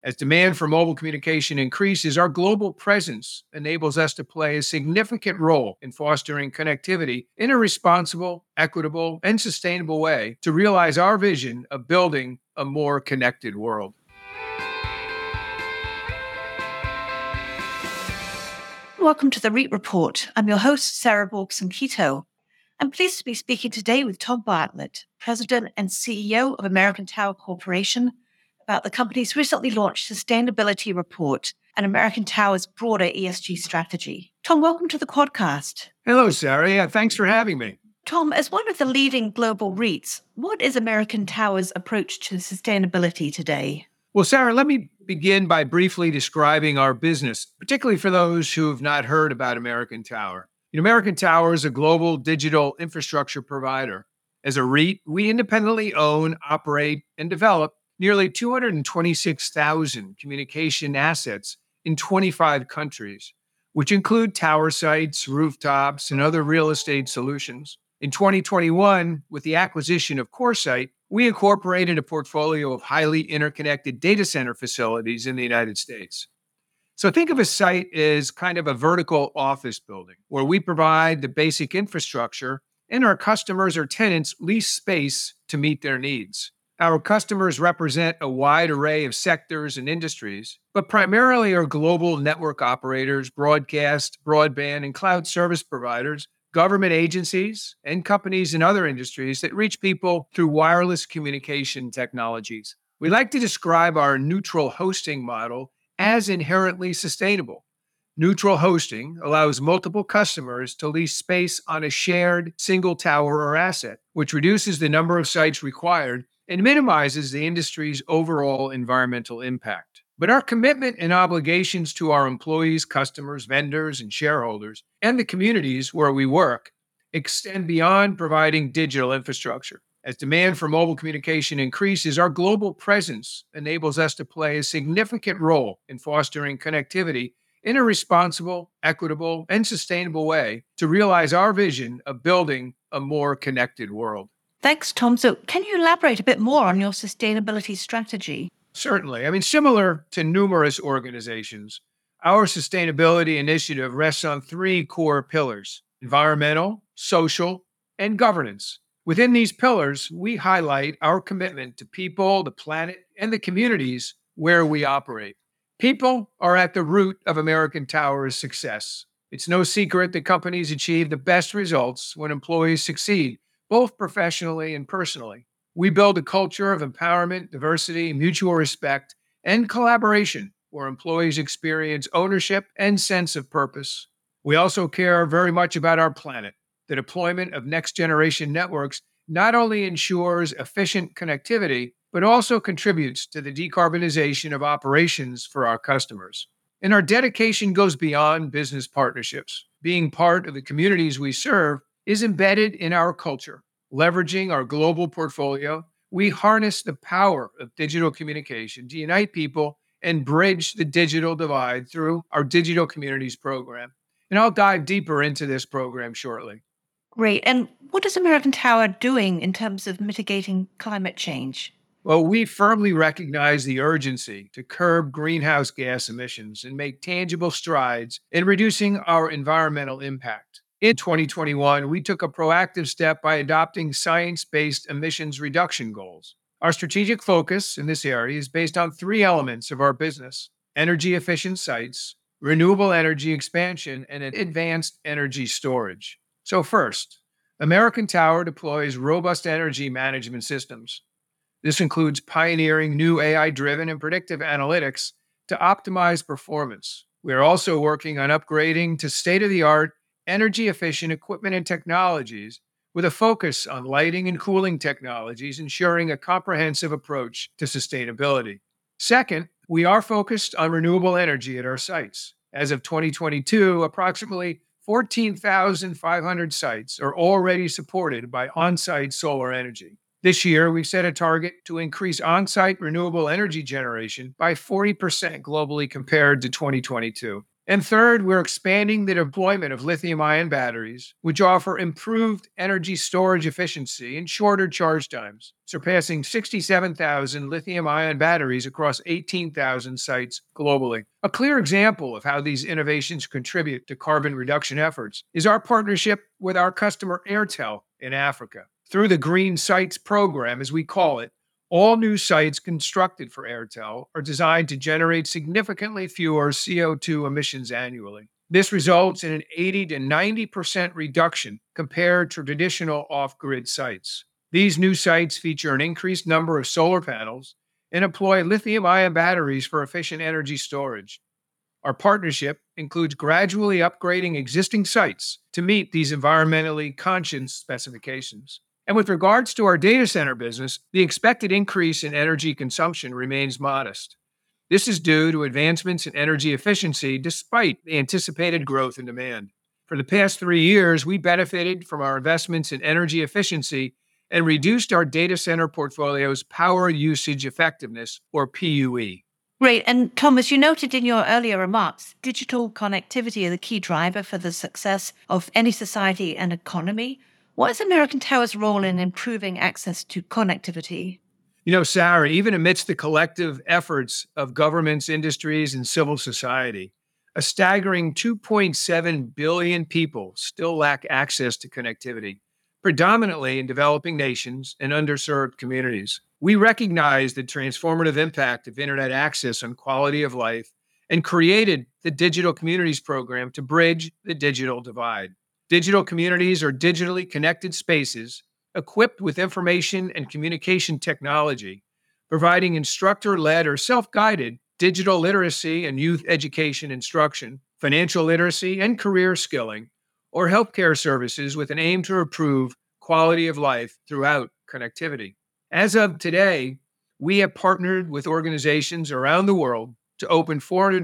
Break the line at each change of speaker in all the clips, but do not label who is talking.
As demand for mobile communication increases, our global presence enables us to play a significant role in fostering connectivity in a responsible, equitable, and sustainable way to realize our vision of building a more connected world.
Welcome to the REIT Report. I'm your host, Sarah Borgson-Keto. I'm pleased to be speaking today with Tom Bartlett, President and CEO of American Tower Corporation, about the company's recently launched sustainability report and American Tower's broader ESG strategy. Tom, welcome to the Quadcast.
Hello, Sarah. Yeah, thanks for having me.
Tom, as one of the leading global REITs, what is American Tower's approach to sustainability today?
Well, Sarah, let me begin by briefly describing our business, particularly for those who have not heard about American Tower. American Tower is a global digital infrastructure provider. As a REIT, we independently own, operate, and develop nearly 226,000 communication assets in 25 countries, which include tower sites, rooftops, and other real estate solutions. In 2021, with the acquisition of CoreSite, we incorporated a portfolio of highly interconnected data center facilities in the United States. So think of a site as kind of a vertical office building where we provide the basic infrastructure and our customers or tenants lease space to meet their needs. Our customers represent a wide array of sectors and industries, but primarily are global network operators, broadcast, broadband, and cloud service providers, government agencies, and companies in other industries that reach people through wireless communication technologies. We like to describe our neutral hosting model as inherently sustainable. Neutral hosting allows multiple customers to lease space on a shared single tower or asset, which reduces the number of sites required and minimizes the industry's overall environmental impact. But our commitment and obligations to our employees, customers, vendors, and shareholders, and the communities where we work, extend beyond providing digital infrastructure. As demand for mobile communication increases, our global presence enables us to play a significant role in fostering connectivity in a responsible, equitable, and sustainable way to realize our vision of building a more connected world.
Thanks, Tom. So can you elaborate a bit more on your sustainability strategy?
Certainly. Similar to numerous organizations, our sustainability initiative rests on three core pillars: environmental, social, and governance. Within these pillars, we highlight our commitment to people, the planet, and the communities where we operate. People are at the root of American Tower's success. It's no secret that companies achieve the best results when employees succeed, both professionally and personally. We build a culture of empowerment, diversity, mutual respect, and collaboration where employees experience ownership and sense of purpose. We also care very much about our planet. The deployment of next-generation networks not only ensures efficient connectivity, but also contributes to the decarbonization of operations for our customers. And our dedication goes beyond business partnerships. Being part of the communities we serve is embedded in our culture. Leveraging our global portfolio, we harness the power of digital communication to unite people and bridge the digital divide through our Digital Communities program. And I'll dive deeper into this program shortly.
Great. And what is American Tower doing in terms of mitigating climate change?
Well, we firmly recognize the urgency to curb greenhouse gas emissions and make tangible strides in reducing our environmental impact. In 2021, we took a proactive step by adopting science-based emissions reduction goals. Our strategic focus in this area is based on three elements of our business: energy-efficient sites, renewable energy expansion, and advanced energy storage. So first, American Tower deploys robust energy management systems. This includes pioneering new AI-driven and predictive analytics to optimize performance. We are also working on upgrading to state-of-the-art energy-efficient equipment and technologies with a focus on lighting and cooling technologies, ensuring a comprehensive approach to sustainability. Second, we are focused on renewable energy at our sites. As of 2022, approximately 14,500 sites are already supported by on-site solar energy. This year, we've set a target to increase on-site renewable energy generation by 40% globally compared to 2022. And third, we're expanding the deployment of lithium-ion batteries, which offer improved energy storage efficiency and shorter charge times, surpassing 67,000 lithium-ion batteries across 18,000 sites globally. A clear example of how these innovations contribute to carbon reduction efforts is our partnership with our customer Airtel in Africa. Through the Green Sites program, as we call it, all new sites constructed for Airtel are designed to generate significantly fewer CO2 emissions annually. This results in an 80 to 90% reduction compared to traditional off grid sites. These new sites feature an increased number of solar panels and employ lithium ion batteries for efficient energy storage. Our partnership includes gradually upgrading existing sites to meet these environmentally conscious specifications. And with regards to our data center business, the expected increase in energy consumption remains modest. This is due to advancements in energy efficiency despite the anticipated growth in demand. For the past 3 years, we benefited from our investments in energy efficiency and reduced our data center portfolio's power usage effectiveness, or PUE.
Great. And Thomas, you noted in your earlier remarks, digital connectivity is a key driver for the success of any society and economy. What is American Tower's role in improving access to connectivity?
Sarah, even amidst the collective efforts of governments, industries, and civil society, a staggering 2.7 billion people still lack access to connectivity, predominantly in developing nations and underserved communities. We recognize the transformative impact of internet access on quality of life and created the Digital Communities Program to bridge the digital divide. Digital communities are digitally connected spaces equipped with information and communication technology, providing instructor-led or self-guided digital literacy and youth education instruction, financial literacy and career skilling, or healthcare services with an aim to improve quality of life throughout connectivity. As of today, we have partnered with organizations around the world to open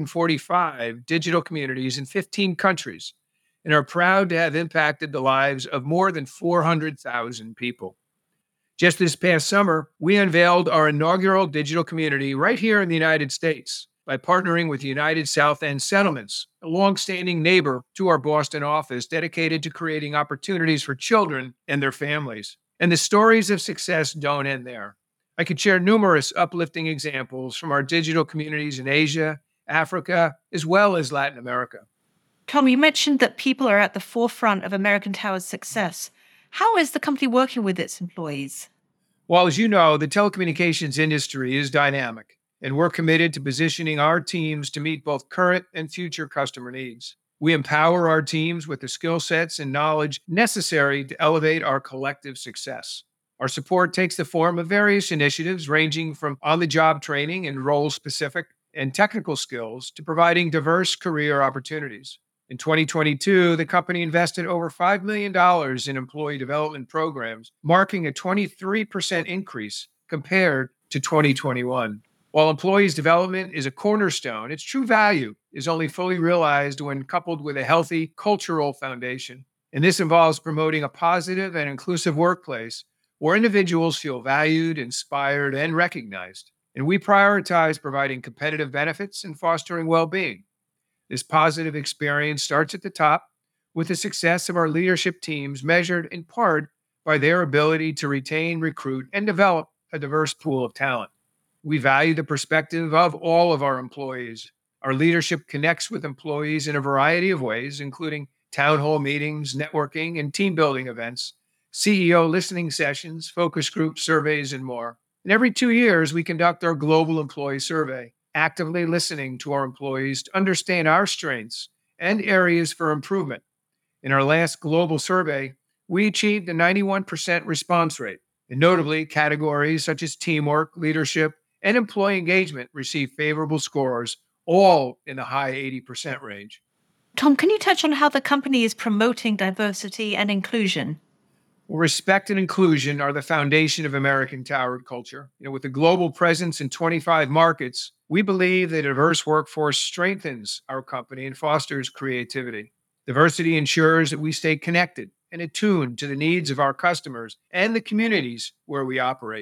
445 digital communities in 15 countries, and are proud to have impacted the lives of more than 400,000 people. Just this past summer, we unveiled our inaugural digital community right here in the United States by partnering with United South End Settlements, a longstanding neighbor to our Boston office dedicated to creating opportunities for children and their families. And the stories of success don't end there. I could share numerous uplifting examples from our digital communities in Asia, Africa, as well as Latin America.
Tom, you mentioned that people are at the forefront of American Tower's success. How is the company working with its employees?
Well, as you know, the telecommunications industry is dynamic, and we're committed to positioning our teams to meet both current and future customer needs. We empower our teams with the skill sets and knowledge necessary to elevate our collective success. Our support takes the form of various initiatives ranging from on-the-job training and role-specific and technical skills to providing diverse career opportunities. In 2022, the company invested over $5 million in employee development programs, marking a 23% increase compared to 2021. While employees' development is a cornerstone, its true value is only fully realized when coupled with a healthy cultural foundation. And this involves promoting a positive and inclusive workplace where individuals feel valued, inspired, and recognized. And we prioritize providing competitive benefits and fostering well-being. This positive experience starts at the top, with the success of our leadership teams measured in part by their ability to retain, recruit, and develop a diverse pool of talent. We value the perspective of all of our employees. Our leadership connects with employees in a variety of ways, including town hall meetings, networking, and team building events, CEO listening sessions, focus group surveys, and more. And every 2 years, we conduct our global employee survey, actively listening to our employees to understand our strengths and areas for improvement. In our last global survey, we achieved a 91% response rate, and notably, categories such as teamwork, leadership, and employee engagement received favorable scores, all in the high 80% range.
Tom, can you touch on how the company is promoting diversity and inclusion?
Respect and inclusion are the foundation of American Tower culture. With a global presence in 25 markets, we believe that a diverse workforce strengthens our company and fosters creativity. Diversity ensures that we stay connected and attuned to the needs of our customers and the communities where we operate.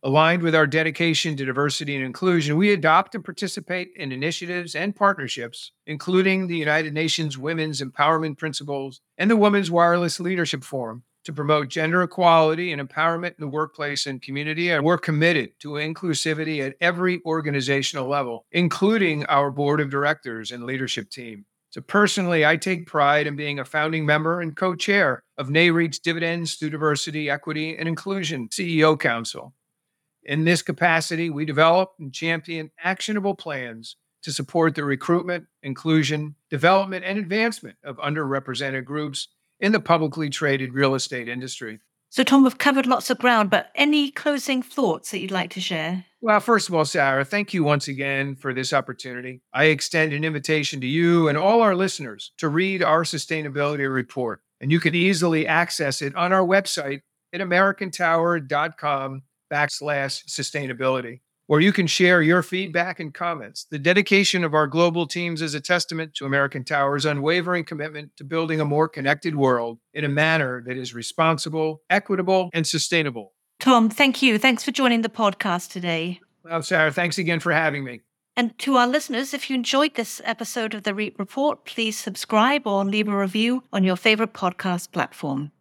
Aligned with our dedication to diversity and inclusion, we adopt and participate in initiatives and partnerships, including the United Nations Women's Empowerment Principles and the Women's Wireless Leadership Forum, to promote gender equality and empowerment in the workplace and community. And we're committed to inclusivity at every organizational level, including our board of directors and leadership team. So personally, I take pride in being a founding member and co-chair of NAREIT's Dividends Through Diversity, Equity, and Inclusion CEO Council. In this capacity, we develop and champion actionable plans to support the recruitment, inclusion, development, and advancement of underrepresented groups in the publicly traded real estate industry.
So, Tom, we've covered lots of ground, but any closing thoughts that you'd like to share?
Well, first of all, Sarah, thank you once again for this opportunity. I extend an invitation to you and all our listeners to read our sustainability report, and you can easily access it on our website at americantower.com/sustainability, where you can share your feedback and comments. The dedication of our global teams is a testament to American Tower's unwavering commitment to building a more connected world in a manner that is responsible, equitable, and sustainable.
Tom, thank you. Thanks for joining the podcast today.
Well, Sarah, thanks again for having me.
And to our listeners, if you enjoyed this episode of the REIT Report, please subscribe or leave a review on your favorite podcast platform.